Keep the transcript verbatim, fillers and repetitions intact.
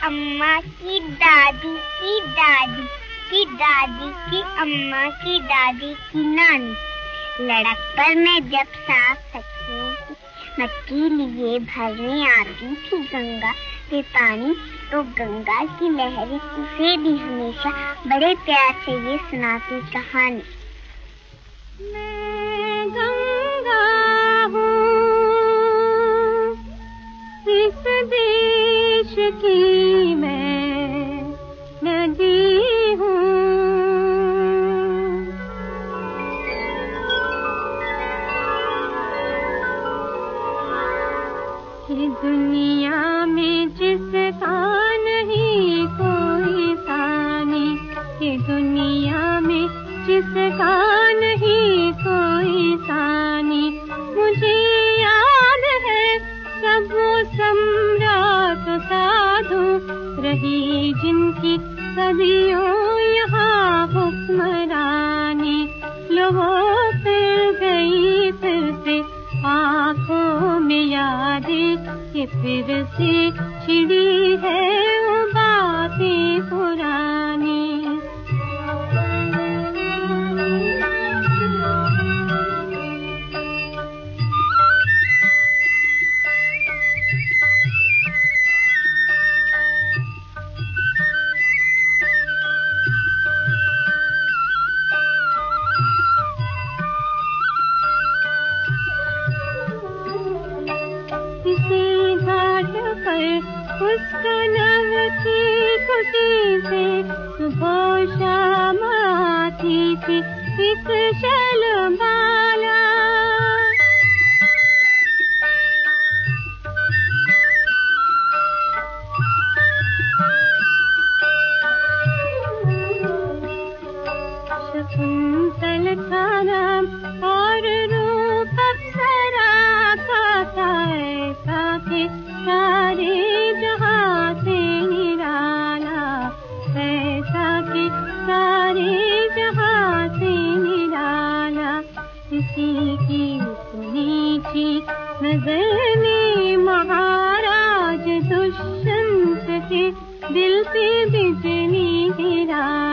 अम्मा की दादी की दादी की दादी की अम्मा की दादी की नानी। लड़क पर मैं जब साफ सखी मटकी लिए भरने आती थी गंगा के पानी, तो गंगा की लहरें उसे भी हमेशा बड़े प्यार से ये सुनाती कहानी। मैं गंगा हूँ, इस देश की मैं नदी हूँ। ये दुनिया में जिसका नहीं कोई सानी, ये दुनिया में जिसका नहीं कोई सानी। मुझे याद है सब वो सम्राट साधु रही जिनकी सदियों यहाँ हुक्मरानी। लो वो फिर गई फिर से आँखों में यादें, कि फिर से छिड़ी है वो बातें पुरानी। उसका नव की कुटी से सुबह शाम आती थी एक शलबाला। शकुंतल था नाम और रूप अप्सरा का था ऐसा कि सारे जहाँ से निराला, ऐसा कि सारे जहाँ से निराला। किसी की सुनी थी नजर ने महाराज दुष्यंत के दिल पे बिजली गिरा।